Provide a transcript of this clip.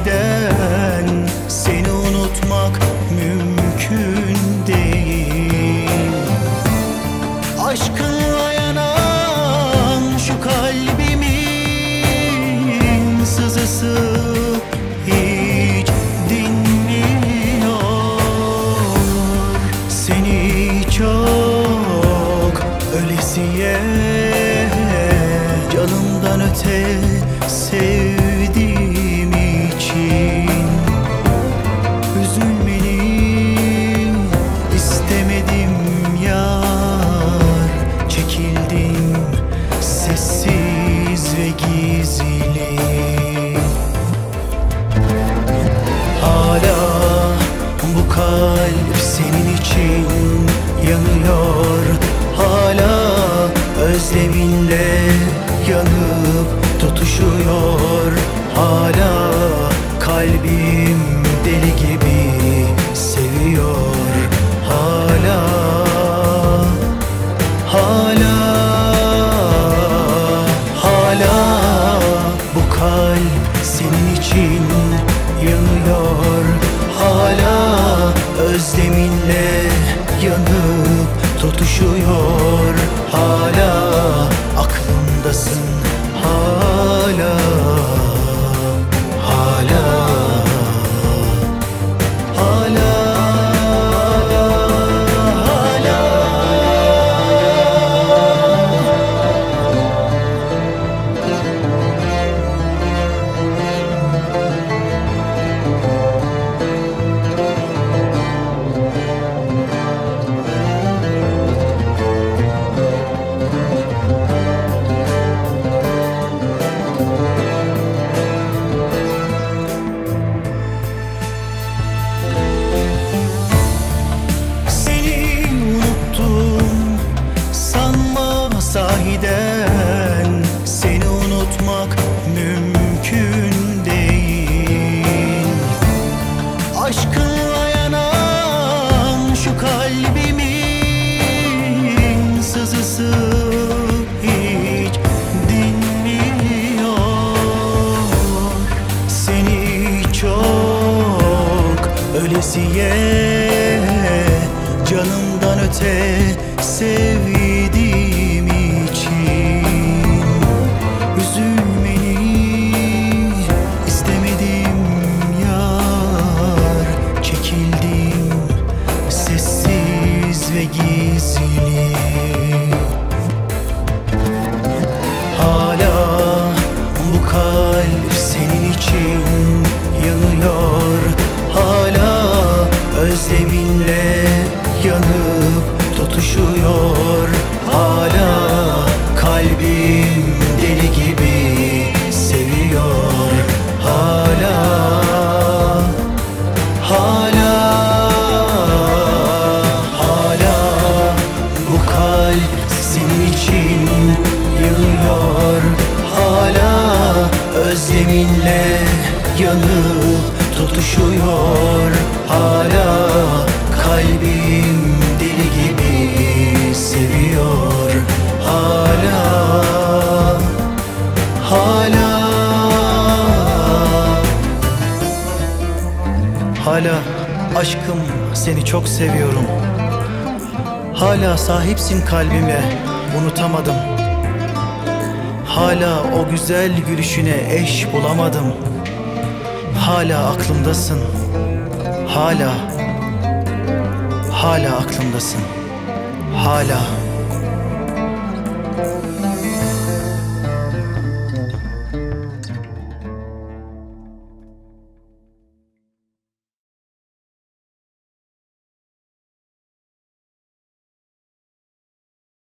sahiden seni unutmak mümkün değil. Aşkınla yanan şu kalbimin sızısı hiç dinmiyor. Seni çok ölesiye canımdan öte sevdiğim için üzülmeni istemedim yar. Çekildim sessiz ve gizli. Hala bu kalp senin için yanıyor. Hala özleminle yanıp tutuşuyor. Hala kalbim deli gibi seviyor. Hala bu kalp senin için yanıyor. Hala özleminle yanıp tutuşuyor. Hala aklımdasın. Hala sahiden seni unutmak mümkün değil. Aşkınla yanan şu kalbimin sızısı hiç dinmiyor. Seni çok ölesiye canımdan öte sevdiğim için üzülmeni istemedim yar. Çekildim sessiz ve gizli. Hala bu kalp senin için yanıyor. Hala özleminle yanıp tutuşuyor. Hala kalbim deli gibi seviyor. Hala bu kalp senin için yanıyor. Hala özleminle yanıp tutuşuyor. Hala kalbim deli gibi seviyor. Hala aşkım seni çok seviyorum. Hala sahipsin kalbime, unutamadım. Hala o güzel gülüşüne eş bulamadım. Hala aklımdasın. Hala aklımdasın. Hala